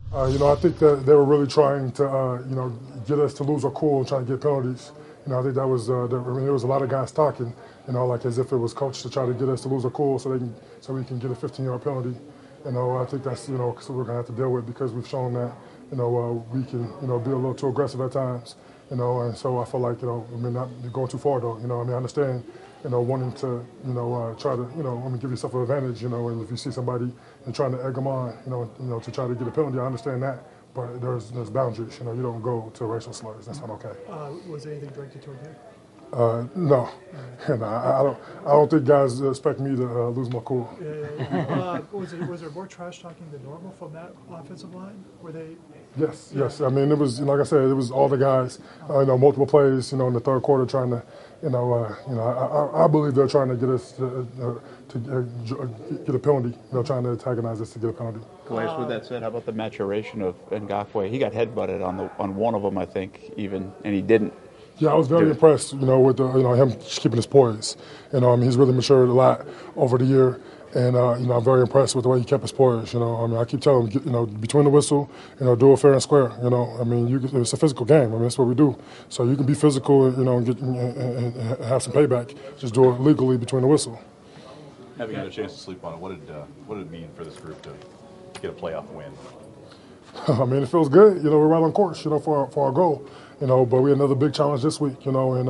I think that they were really trying to, get us to lose our cool and trying to get penalties. I think that was, there was a lot of guys talking, like as if it was coached to try to get us to lose our cool so we can get a 15-yard penalty. I think that's, so we're going to have to deal with because we've shown that, we can, be a little too aggressive at times, and so I feel like, not going too far though, I understand, wanting to, try to, give yourself an advantage, and if you see somebody and trying to egg them on, to try to get a penalty, I understand that. But there's boundaries, you don't go to racial slurs. That's not okay. Was anything directed toward you? No, and I don't think guys expect me to lose my cool. Was there more trash talking than normal from that offensive line? Were they? Yes. I mean, it was like I said, it was all the guys. Multiple plays. In the third quarter, trying to, I believe they're trying to get us to get a penalty. Trying to antagonize us to get a penalty. Calais, with that said, how about the maturation of Ngakoue? He got headbutted on one of them, I think, even, and he didn't. Yeah, I was very impressed, with him keeping his poise. He's really matured a lot over the year, and I'm very impressed with the way he kept his poise. I keep telling him, between the whistle, do it fair and square. It's a physical game. that's what we do. So you can be physical, and have some payback. Just do it legally between the whistle. Having had a chance to sleep on it, what did it mean for this group to get a playoff win? It feels good. We're right on course, for our goal. But we had another big challenge this week, and we're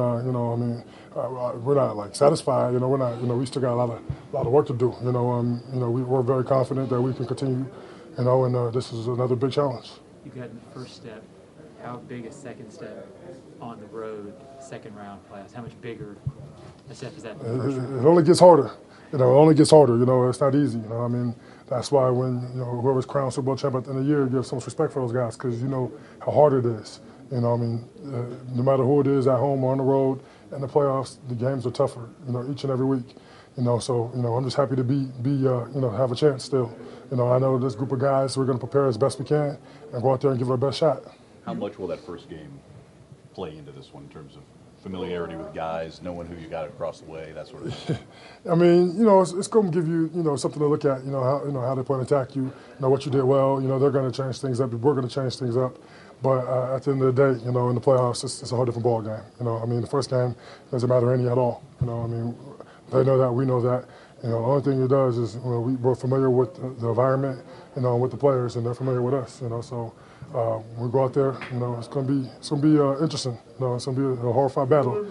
not satisfied. We're not. We still got a lot of work to do. We're very confident that we can continue. And this is another big challenge. You got in the first step. How big a second step on the road, second round class? How much bigger a step is that? It only gets harder. It only gets harder. It's not easy. That's why when whoever's crowned Super Bowl champ at the end of the year, give so much respect for those guys because you know how hard it is. No matter who it is at home or on the road, in the playoffs, the games are tougher. Each and every week. So I'm just happy to be have a chance still. I know this group of guys, we're going to prepare as best we can and go out there and give it our best shot. How much will that first game play into this one in terms of familiarity with guys, knowing who you got across the way, that sort of thing? It's going to give you, something to look at, how they plan to attack you, what you did well. They're going to change things up. We're going to change things up. But at the end of the day, in the playoffs, it's a whole different ball game. The first game doesn't matter any at all. They know that, we know that. The only thing it does is we're familiar with the environment, with the players, and they're familiar with us. So we go out there, it's going to be interesting. It's going to be a horrified battle.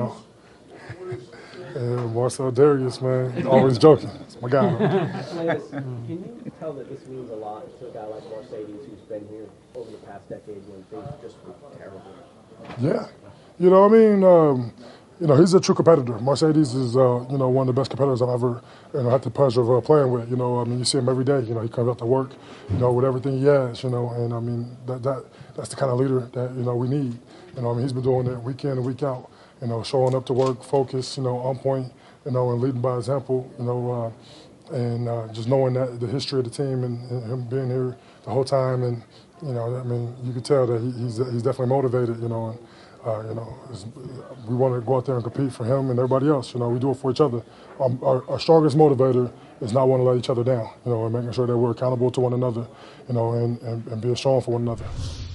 And Marcel Darius, man, he's always joking. It's my guy. Can you tell that this means a lot to a guy like Marcedes, who's been here over the past decade when things just were terrible? Yeah. He's a true competitor. Marcedes is, one of the best competitors I've ever, had the pleasure of playing with. You see him every day. He comes out to work, with everything he has, and that's the kind of leader that, we need. He's been doing it week in and week out, showing up to work, focused, on point, and leading by example, and just knowing that the history of the team and him being here the whole time, and, you can tell that he's definitely motivated, and, we want to go out there and compete for him and everybody else. We do it for each other. Our strongest motivator is not wanting to let each other down, and making sure that we're accountable to one another, and being strong for one another.